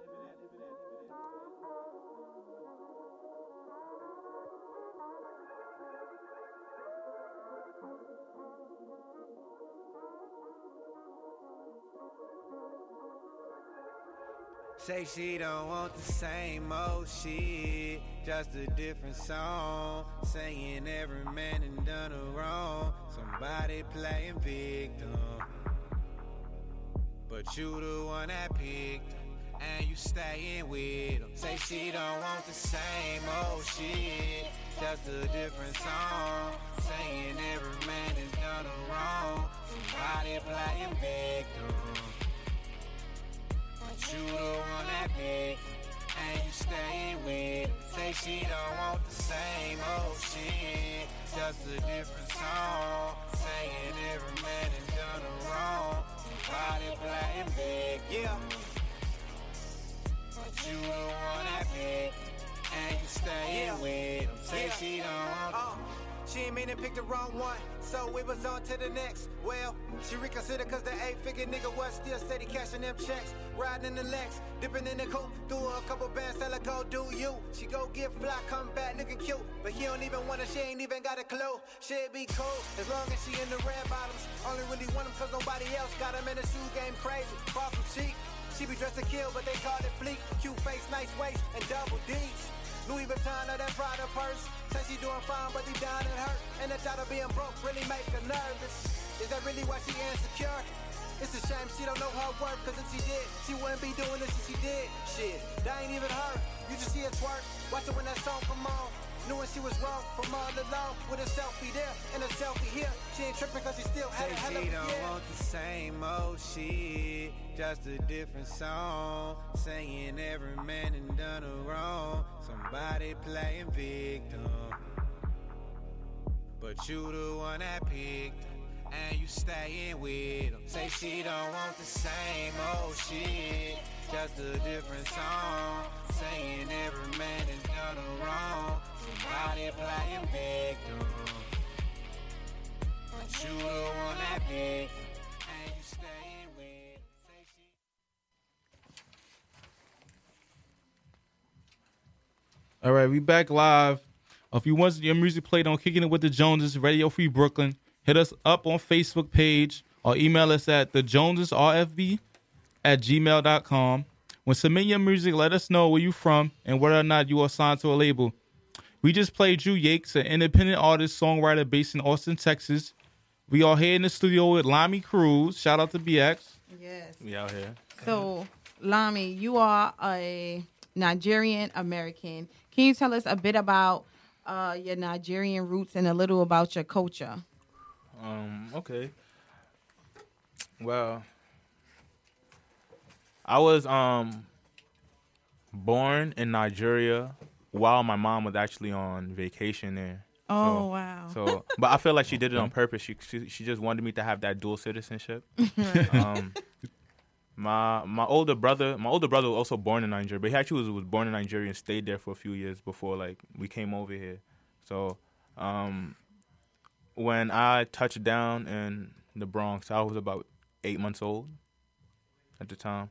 Say she don't want the same old shit, just a different song. Saying every man and done her wrong. Somebody playing victim, but you the one that picked them, and you staying with them. Say she don't want the same old shit, just a different song. Saying every man has done her wrong. Somebody playing victim, but you the one that picked them, and you staying with them. Say she don't want the same old shit, just a different song. Saying every man has done her wrong. Somebody playing big, yeah. But you the one that picked, and you staying with them. Say she don't want she ain't mean to pick the wrong one, so we was on to the next. Well, she reconsidered cause the 8-figure nigga was still steady cashing them checks. Riding in the Lex, dipping in the coupe, threw her a couple bands, tell her go do you. She go get fly, come back looking cute, but he don't even want her, she ain't even got a clue. She'd be cool, as long as she in the red bottoms. Only really want them cause nobody else got them in the shoe game crazy. Far from cheap, she be dressed to kill, but they call it fleek. Cute face, nice waist, and double D's. Louis Vuitton or that Prada purse. Say she doing fine, but deep down it hurt. And the thought of being broke really make her nervous. Is that really why she insecure? It's a shame she don't know her worth, cause if she did, she wouldn't be doing this if she did. Shit, that ain't even her. You just see her twerk, watch her when that song come on. Knew when she was wrong from all along. With a selfie there and a selfie here. She ain't tripping cause she still had a hell of a year. She don't want the same old shit, just a different song. Saying every man and done her wrong. Somebody playing victim, but you the one that picked them, and you staying with them. Say she don't want the same old shit, just a different song. Saying every man has done her wrong. Somebody playing victim, but you the one that picked them, and you staying with them. Say she All right, we back live. If you want your music played on Kicking It with the Joneses, Radio Free Brooklyn, hit us up on Facebook page or email us at thejonesesrfb@gmail.com. When submitting your music, let us know where you from and whether or not you are signed to a label. We just played Drew Yakes, an independent artist, songwriter based in Austin, Texas. We are here in the studio with Lami Cruz. Shout out to BX. Yes. We out here. So, Lami, you are a Nigerian American. Can you tell us a bit about your Nigerian roots and a little about your culture? Okay. Well, I was born in Nigeria while my mom was actually on vacation there. Oh, wow. So, but I feel like she did it on purpose. She just wanted me to have that dual citizenship. My older brother was also born in Nigeria, but he actually was born in Nigeria and stayed there for a few years before like we came over here. So, when I touched down in the Bronx, I was about 8 months old at the time.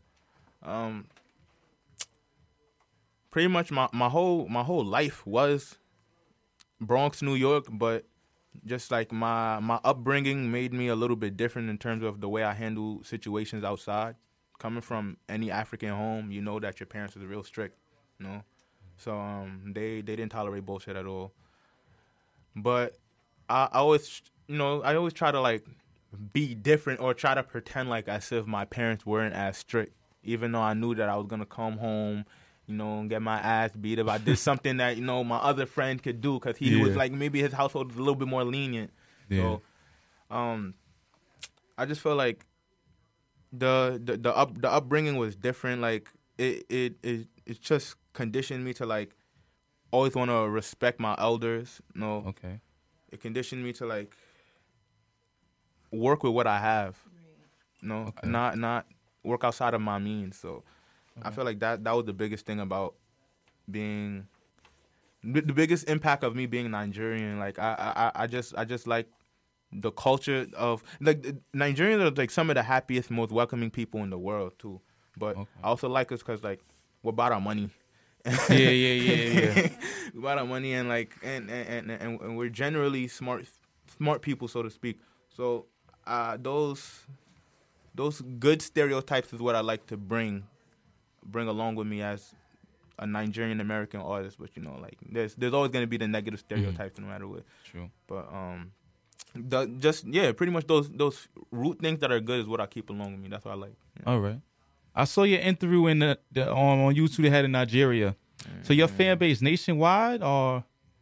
Pretty much my whole life was Bronx, New York, but just like my upbringing made me a little bit different in terms of the way I handle situations outside. Coming from any African home, you know that your parents are real strict, you know. So they didn't tolerate bullshit at all. But I always try to like be different or try to pretend like as if my parents weren't as strict, even though I knew that I was gonna come home, you know, and get my ass beat if I did something that, you know, my other friend could do because he was like, maybe his household was a little bit more lenient. Yeah. So I just feel like the upbringing was different. Like it just conditioned me to like always want to respect my elders. You know, Okay. It conditioned me to like work with what I have. You know, not work outside of my means. So I feel like that was the biggest thing about being the biggest impact of me being Nigerian. Like I just like the culture of like Nigerians are like some of the happiest, most welcoming people in the world too. But I also like us because like we're about our money. Yeah. We about our money and like and we're generally smart people, so to speak. So those good stereotypes is what I like to bring bring along with me as a Nigerian American artist. But like there's always gonna be the negative stereotypes no matter what. True. But pretty much those root things that are good is what I keep along with me. That's what I like. Yeah. All right. I saw your interview in on YouTube they had in Nigeria. So your fan base nationwide or?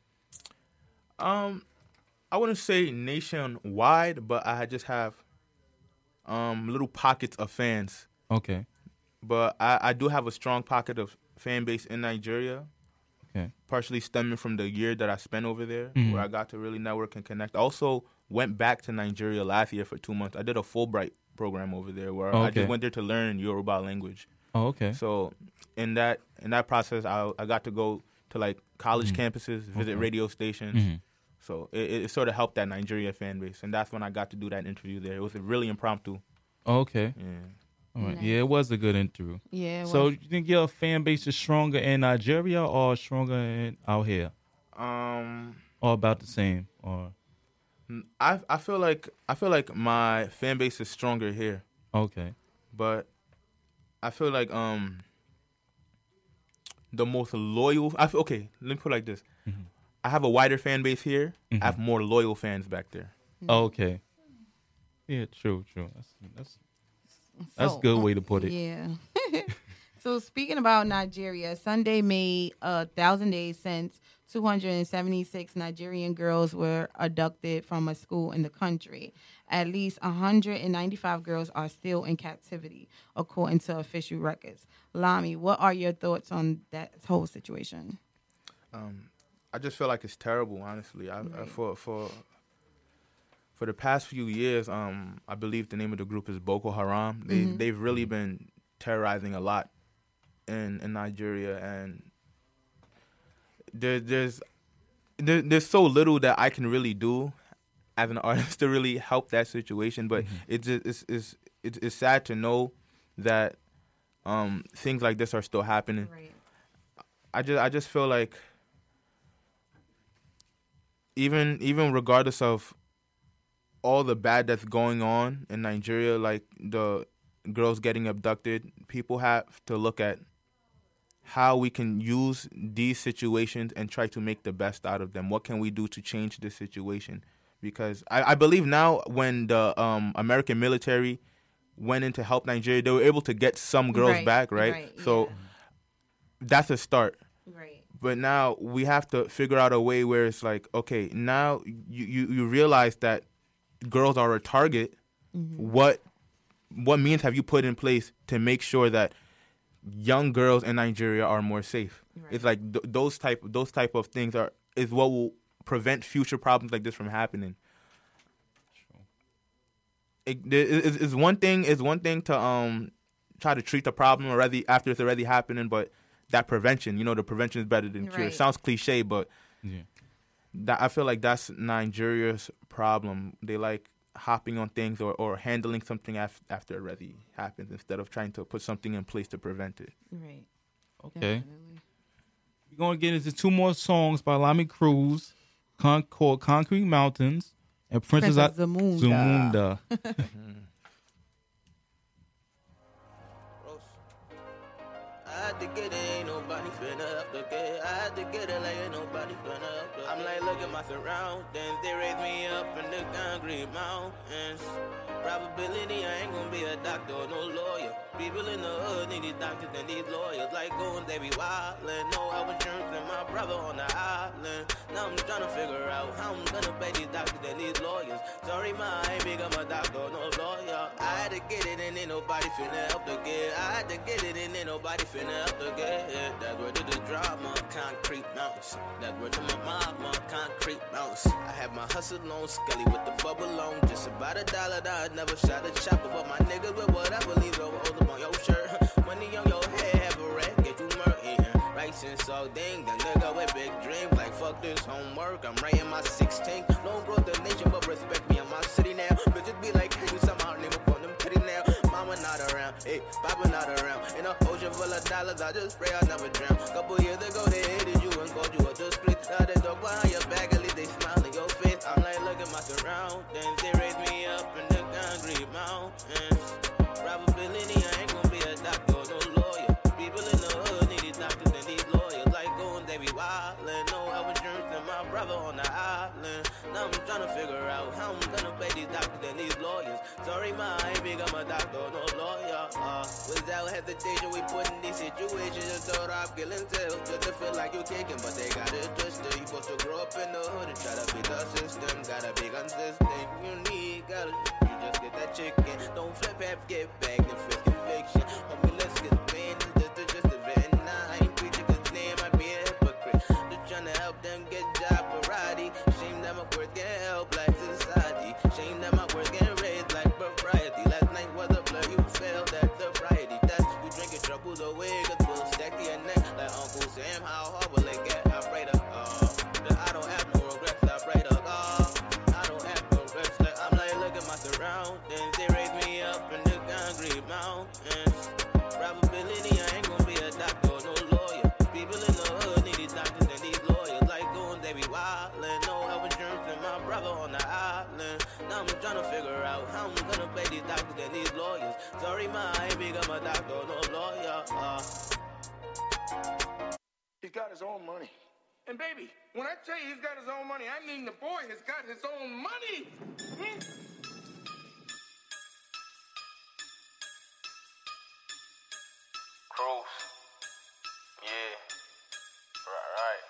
I wouldn't say nationwide, but I just have little pockets of fans. Okay. But I do have a strong pocket of fan base in Nigeria. Okay. Partially stemming from the year that I spent over there, Mhm. where I got to really network and connect. I also went back to Nigeria last year for 2 months. I did a Fulbright program over there where I Okay. just went there to learn Yoruba language. Oh, okay. So in that process, I got to go to like college campuses, visit radio stations. Mhm. So it sort of helped that Nigeria fan base, and that's when I got to do that interview there. It was really impromptu. Oh, okay. Yeah. All right. Nice. Yeah, it was a good interview. Yeah. So you think your fan base is stronger in Nigeria or stronger out here? Or about the same? Or I feel like my fan base is stronger here, okay. but I feel like the most loyal. Okay, let me put it like this: I have a wider fan base here. I have more loyal fans back there. Okay. Yeah, true. That's a good way to put it. Yeah. So speaking about Nigeria, Sunday made 1,000 days since 276 Nigerian girls were abducted from a school in the country. At least 195 girls are still in captivity, according to official records. Lami, what are your thoughts on that whole situation? I just feel like it's terrible, honestly. For the past few years, I believe the name of the group is Boko Haram. They've really been terrorizing a lot in Nigeria, and there's so little that I can really do as an artist to really help that situation. But it's sad to know that things like this are still happening. Right. I just feel like even regardless of all the bad that's going on in Nigeria, like the girls getting abducted, people have to look at how we can use these situations and try to make the best out of them. What can we do to change this situation? Because I believe now when the American military went in to help Nigeria, they were able to get some girls back, right? So that's a start. Right. But now we have to figure out a way where it's like, okay, now you realize that girls are a target. What means have you put in place to make sure that young girls in Nigeria are more safe? Right. It's like those type of things is what will prevent future problems like this from happening. It's one thing to try to treat the problem already after it's already happening, but that prevention, the prevention is better than cure. It sounds cliche, but I feel like that's Nigeria's problem. They like hopping on things or handling something after it already happens instead of trying to put something in place to prevent it. Right. Okay. Definitely. We're going to get into two more songs by Lami Cruz called Concrete Mountains and Princess Zamunda. I had to get it, ain't nobody finna up to get. I had to get it like ain't nobody finna up to. I'm like, look at my surroundings. They raise me up in the concrete mountains. Probability, I ain't gonna be a doctor or no lawyer. People in the hood need these doctors and these lawyers. Like going, they be wildin'. No health insurance and my brother on the island. Now I'm trying to figure out how I'm gonna pay these doctors and these lawyers. Sorry, ma, I ain't become a doctor or no lawyer. I had to get it and ain't nobody finna help to get. I had to get it and ain't nobody finna help to get. That's where to the drama, concrete mountains. That's where to my mama, concrete mountains. I had my hustle on, Skelly with the bubble on. Just about $1 that I never shot a chopper. But my niggas with whatever leaves over hold up on your shirt. Money on your head, have a rat, get you murky. Right since all ding, the nigga with big dreams. Like fuck this homework, I'm writing my 16. No growth the nation, but respect me in my city now. Bitches be like, hey, you somehow name up on them kitty now. Mama not around, hey, papa not around. In an ocean full of dollars, I just pray I never drown. Couple years ago, they hated you and called you a just split. Now they talk behind your back, at least they smile in your face. I'm like, look at my surroundings. They raise me up in the concrete mountains. Probability, I ain't gonna be a doctor or no lawyer. People Sorry, ma, I ain't become a doctor, no lawyer. Without hesitation, we put in these situations. Just thought I'm killing tales, just to feel like you're kicking, but they got it twisted. You supposed to grow up in the hood and try to beat the system. Gotta be consistent. You just get that chicken. Don't flip, half get back to fifth conviction. Homie, let's get pain. Just a vet. Nah, I ain't preaching cause name might be a hypocrite. Just trying to help them get job variety. Shame that my work can help like society. Shame that my work can raise like propriety. Last night was a blur, you failed at the variety test. You drinking troubles away, cause we'll stack to your neck. Like Uncle Sam, how hard will it get? I pray to that I don't have no regrets. I pray to God, I don't have no regrets. Like, I'm like, look at my surroundings. They raise me up in the concrete mountains. Probability, I ain't gonna be a doctor, no lawyer. People in the hood need these doctors and these lawyers. Like goons, they be wildin'. No health insurance and my brother on the island. Now I'm trying to figure out how I'm gonna pay these doctors and these lawyers. Sorry, ma, I ain't become a doctor, no lawyer. He's got his own money. And baby, when I tell you he's got his own money, I mean the boy has got his own money. Cruz. Yeah. Right.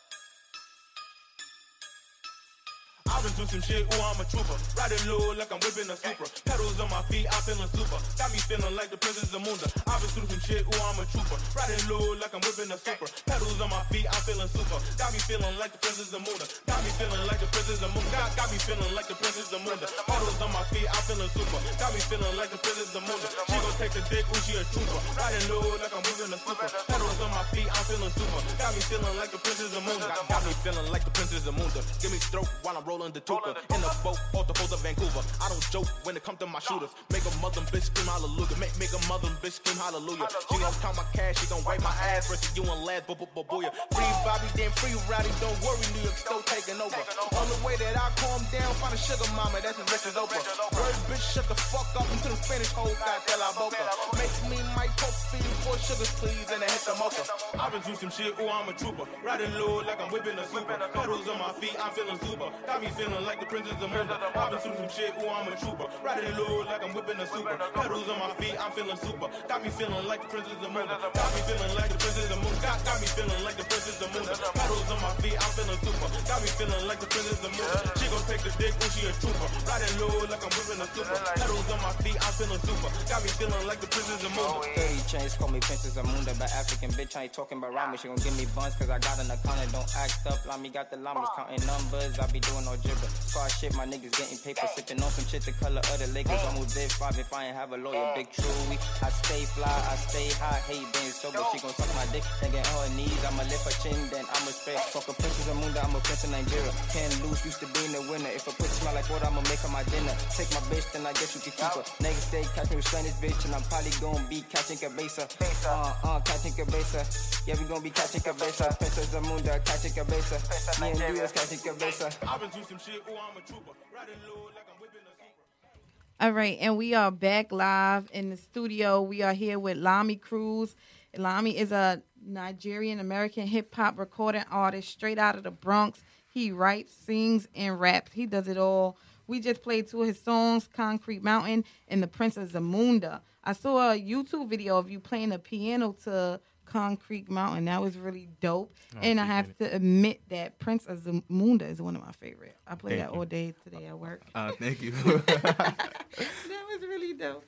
I've been through some shit, ooh, I'm a trooper. Riding low like I'm whipping a Supra. Pedals on my feet, I'm feeling super. Got me feeling like the Princess Zamunda. I've been through some shit, ooh, I'm a trooper. Riding low like I'm whipping a Supra. Pedals on my feet, I'm feeling super. Got me feeling like the Princess Zamunda. Got me feeling like the Princess Zamunda. Got me feeling like the Princess Zamunda. Pedals on my feet, I'm feeling super. Got me feeling like the Princess Zamunda. She gon' take the dick, ooh, she a trooper. Riding low like I'm whipping a Supra. Pedals on my feet, I'm feeling super. Got me feeling like the Princess Zamunda. Got me feeling like the Princess Zamunda. Give me stroke while I'm rolling the tuka. In a boat off the coast of Vancouver. I don't joke when it comes to my shooters. Make a mother bitch scream hallelujah. Make a mother bitch scream hallelujah. She gon' count my cash, she gon' wipe my ass versus you and last, booyah. Free Bobby, then free Rowdy. Don't worry, New York still taking over. Only way that I calm down, find a sugar mama that's as rich as Oprah. Word bitch, shut the fuck up until the Spanish hoes got de la boca. Make me my coke feed for sugars, please, and I hit the mocha. I've been through some shit, ooh, I'm a trooper. Riding low like I'm whipping a super. Pedals on my feet, I'm feeling super. Got me feeling like the Princess Zamunda. I've been through some shit, ooh, I'm a trooper. Riding low like I'm whipping a super. Pedals on my feet, I'm feeling super. Got me feeling like the Princess Zamunda. Got me feeling like the Princess Zamunda. Got me feeling like the Princess Zamunda. Pedals on my feet, I'm feeling super. Got me feeling like the Princess Zamunda. She gon' take the dick, ooh, she a trooper. Riding low like I'm whipping a super. Pedals on my feet, I'm feeling super. Got me feeling like the Princess Zamunda. 30 chains, call me Princess Zamunda. But African bitch, I ain't talking about rhyming. She gon' give me buns cause I got an account and don't act up. Like me got the llamas counting numbers. I be doing no gibber. Far shit, my niggas getting paper. Sipping on some shit the color of the Lakers. I'm with Big 5 if I ain't have a lawyer. Big Truly. I stay fly, I stay high. Hate being sober. She gon' suck my dick. Then get on her knees. I'ma lift her chin, then I'ma spray. Fuck a Princess Zamunda, I'm a prince of Nigeria. Can't lose, used to being a winner. If a pussy smell like water, I'ma make her my dinner. Take my bitch, then I guess you can keep her. Niggas stay catching with Spanish bitch, and I'm probably gon' be catching cabeza. Catching cabeza. Yeah, we gon' be catching cabeza. Princess Zamunda, catching cabeza. Me and you is catching cabeza. I've been through some shit, ooh, I'm a trooper. Riding low like I'm whipping a super. All right, and we are back live in the studio. We are here with Lami Cruz. Lami is a Nigerian American hip hop recording artist straight out of the Bronx. He writes, sings, and raps. He does it all. We just played two of his songs, Concrete Mountain and The Princess Zamunda. I saw a YouTube video of you playing the piano to Concrete Mountain. That was really dope. And I have to admit that Princess Zamunda is one of my favorite. I play that all day today at work. Thank you. That was really dope.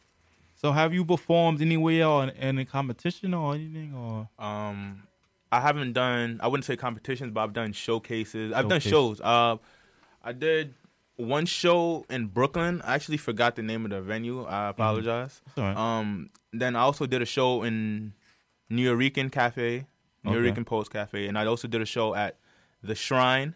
So have you performed anywhere or in a competition or anything? Or I haven't done, I wouldn't say competitions, but I've done showcases. I've done shows. I did one show in Brooklyn. I actually forgot the name of the venue. I apologize. Right. Then I also did a show in Nuyorican Cafe, Nuyorican Post Cafe, and I also did a show at the Shrine.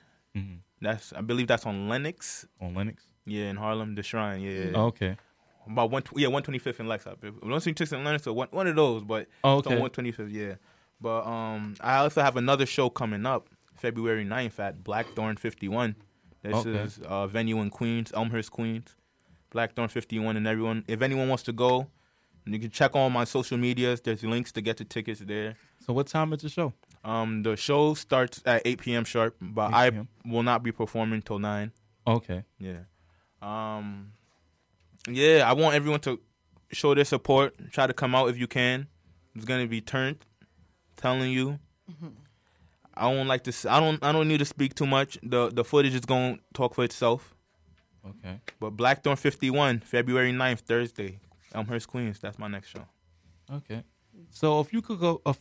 I believe that's on Lenox. On Lenox? Yeah, in Harlem, the Shrine. Yeah. Oh, okay. About 125th in Lex. 126th in Lenox, or one of those, but okay. It's on 125th. Yeah. But I also have another show coming up February 9th at Blackthorn 51. This is a venue in Queens, Elmhurst, Queens. Blackthorn 51, and everyone, if anyone wants to go, you can check on my social medias. There's links to get the tickets there. So what time is the show? The show starts at 8 p.m. sharp, but I will not be performing till 9. Okay. Yeah. Yeah, I want everyone to show their support. Try to come out if you can. It's gonna be turned. Telling you. I don't like to. I don't need to speak too much. The footage is gonna talk for itself. Okay. But Blackthorn 51, February 9th, Thursday, Elmhurst, Queens. That's my next show. Okay. So if you could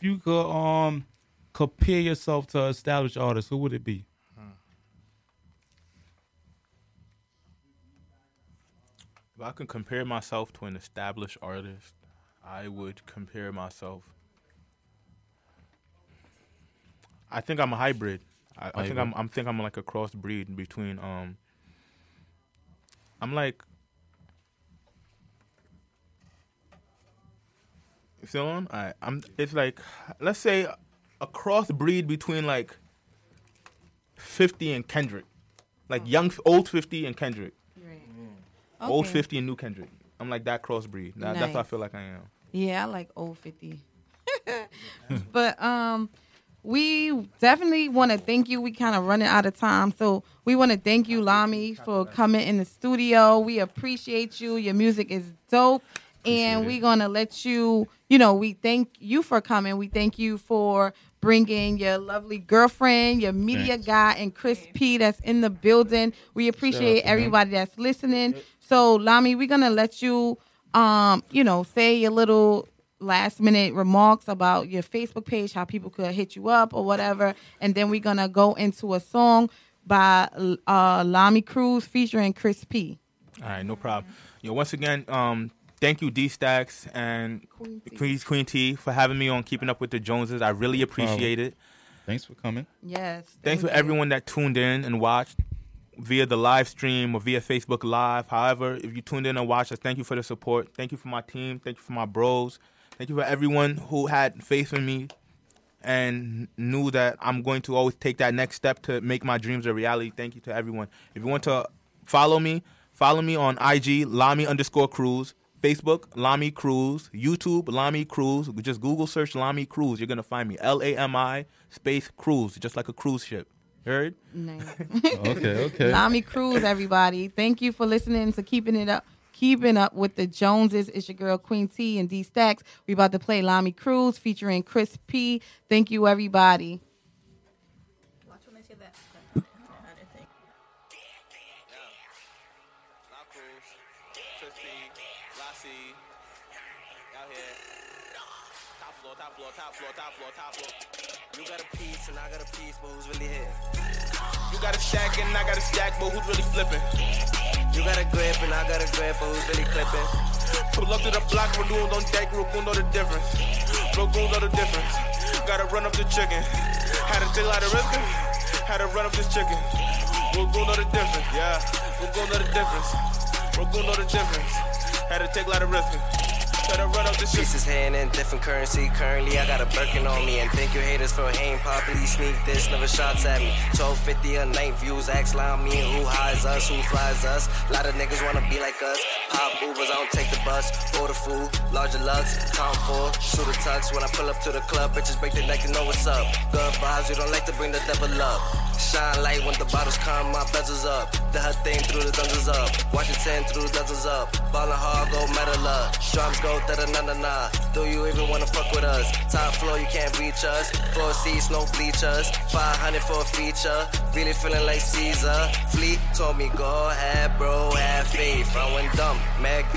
compare yourself to an established artist, who would it be? If I could compare myself to an established artist, I would compare myself. I think I'm a hybrid. I think I'm like a crossbreed between I'm like, you feel on? It's like, let's say a crossbreed between like 50 and Kendrick, like old 50 and Kendrick, old 50 and new Kendrick. I'm like that crossbreed. That's what I feel like I am. Yeah, I like old 50. But we definitely want to thank you. We kind of running out of time. So we want to thank you, Lami, for coming in the studio. We appreciate you. Your music is dope. And we're going to let you, we thank you for coming. We thank you for bringing your lovely girlfriend, your media guy, and Chris P that's in the building. We appreciate everybody that's listening. So, Lami, we're going to let you, say your little last-minute remarks about your Facebook page, how people could hit you up or whatever. And then we're going to go into a song by Lami Cruz featuring Chris P. All right, no problem. Once again, thank you, D-Stacks and Queen T, for having me on Keeping Up with the Joneses. I really appreciate it. Thanks for coming. Yes. Thanks for everyone that tuned in and watched via the live stream or via Facebook Live. However, if you tuned in and watched us, thank you for the support. Thank you for my team. Thank you for my bros. Thank you for everyone who had faith in me and knew that I'm going to always take that next step to make my dreams a reality. Thank you to everyone. If you want to follow me on IG, Lami_Cruz, Facebook, Lami Cruz, YouTube, Lami Cruz. Just Google search Lami Cruz. You're going to find me. LAMI space Cruz, just like a cruise ship. Heard? Nice. Okay. Lami Cruz, everybody. Thank you for listening to Keeping Up with the Joneses. It's your girl Queen T and D Stacks. We about to play Lami Cruz featuring Chris P. Thank you, everybody. Watch when I say that. Top floor. You got a piece and I got a piece, but who's really here? You got a stack and I got a stack, but who's really flipping? You got a grip and I got a grip, but who's really clipping? Pull up to the block, Ragoons on deck, Ragoons know the difference. Ragoons know the difference. Gotta run up the chicken. Had to take a lot of risk. Had to run up this chicken. Ragoons know the difference, yeah. Ragoons know the difference. Ragoons know the difference. Had to take a lot of risk. Pieces hand in different currency. Currently, I got a Birkin on me. And thank you haters for hating properly. Sneak this, never shots at me. 1250 a night views. Ask line me who hides us, who flies us. A lot of niggas wanna be like us. Pop Ubers, I don't take the bus. Order food, larger lugs. Tom Ford, shoot a tux. When I pull up to the club, bitches break their neck and know what's up. Good vibes, we don't like to bring the devil up. Shine light when the bottles come, my bezels up. The hot thing through the dungeons up. Watch it 10 through the dozens up. Ballin' hard, go metal up. Drums go da-da-na-na-na. Do you even wanna fuck with us? Top floor, you can't reach us. 4 seats, no bleachers. 500 for a feature. Really feeling like Caesar. Fleet told me, go ahead, bro, have faith. I went dumb, Meg.